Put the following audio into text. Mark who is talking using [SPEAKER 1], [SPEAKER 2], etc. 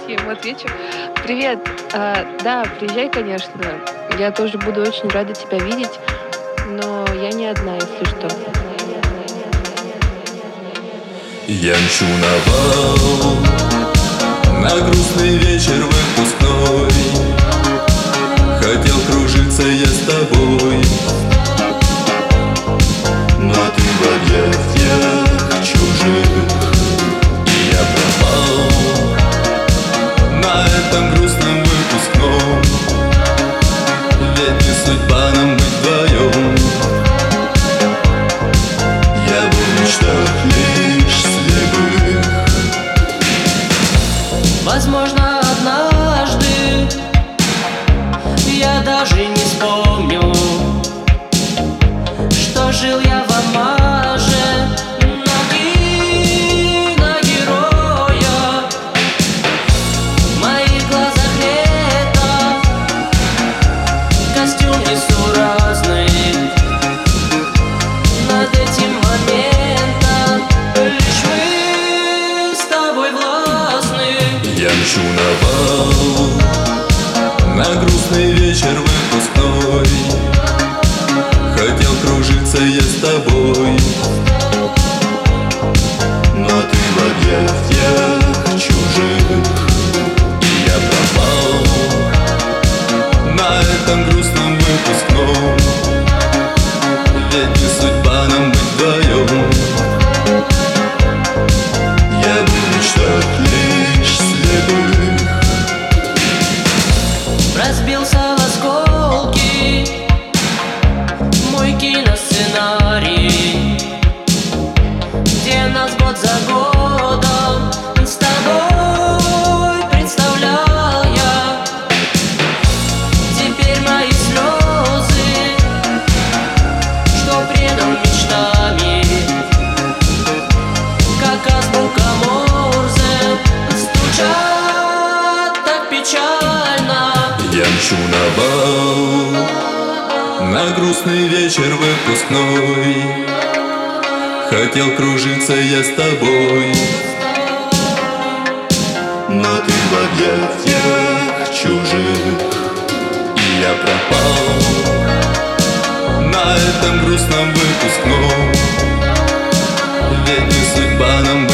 [SPEAKER 1] я ему отвечу. Привет. Да, приезжай, конечно. Я тоже буду очень рада тебя видеть, но я не одна, если что.
[SPEAKER 2] Я мчу на бал, на грустный вечер выпускной. Хотел кружиться я с тобой, но ты в объятиях чужих, и я пропал на этом грустном выпускном. Ведь не судьба нам быть вдвоем. Я был в мечтах лишь слепых.
[SPEAKER 3] Возможно, однажды я даже не вспомню, что жил я в омаже на киногероя. В моих глазах лето, костюм несуразный. Над этим моментом лишь мы с тобой властны.
[SPEAKER 2] Я мчу на бал, на грустный вечер выпускной. Хотел кружиться я с тобой, но ты в объятиях чужих, и я пропал на этом грустном выпускном. Ведь не судьба нам быть вдвоем. Я был в мечтах лишь слепых.
[SPEAKER 3] Разбился в осколки мой киносценарий, где нас год за годом с тобой представлял я. Теперь мои слезы, что предал мечтами, как азбука Морзе, стучат так печально.
[SPEAKER 2] Я мчу на бал, на грустный вечер выпускной. Хотел кружиться я с тобой, но ты в объятиях чужих, и я пропал на этом грустном выпускном. Ведь не судьба нам